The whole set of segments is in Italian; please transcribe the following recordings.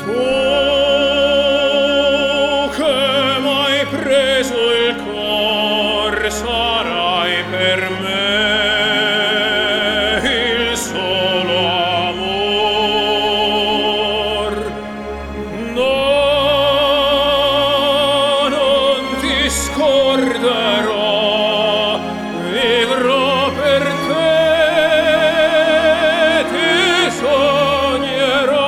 Tu che m'hai preso il cor, sarai per me il solo amor. No, non ti scorderò, vivrò per te, ti sognerò.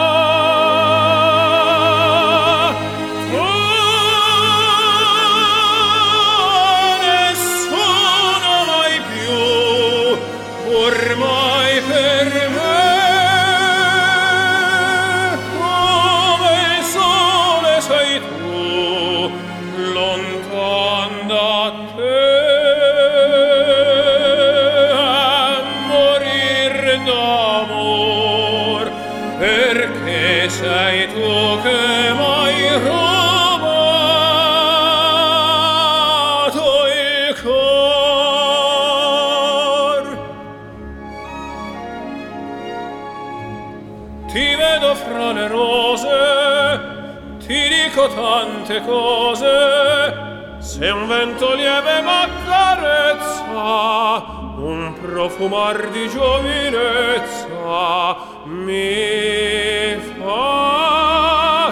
Nessuno mai più, ormai per me, come il sole sei tu, lontan da te, a morir d'amor, perché sei tu che m'hai rubato il cor. Ti vedo fra le rose, ti dico tante cose, se un vento lieve m'accarezza, un profumar di giovinezza mi fa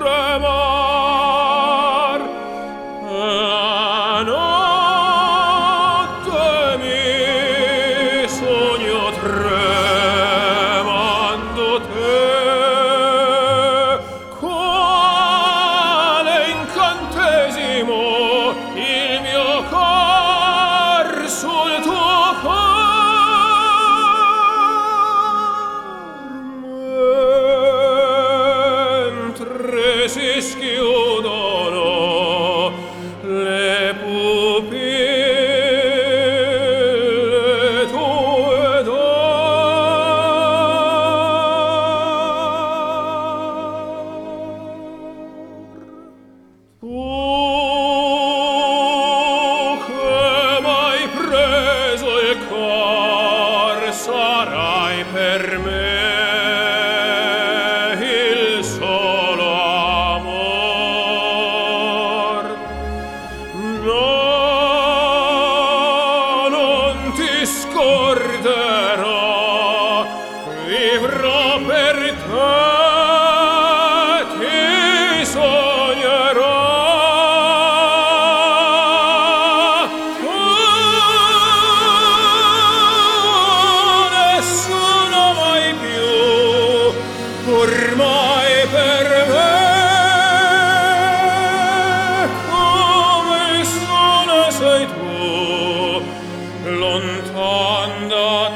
tremar. La notte mi sogno tremando te, quale incantesimo il mio cor sul tuo cor, mentre si schiudono le pupille tue d'or. Tu che m'hai preso il cor, sarai per me il solo amor. No, non ti scorderò, vivrò per te, ti sognerò. Nessuno mai più, ormai per me, come il sole sei tu, lontan da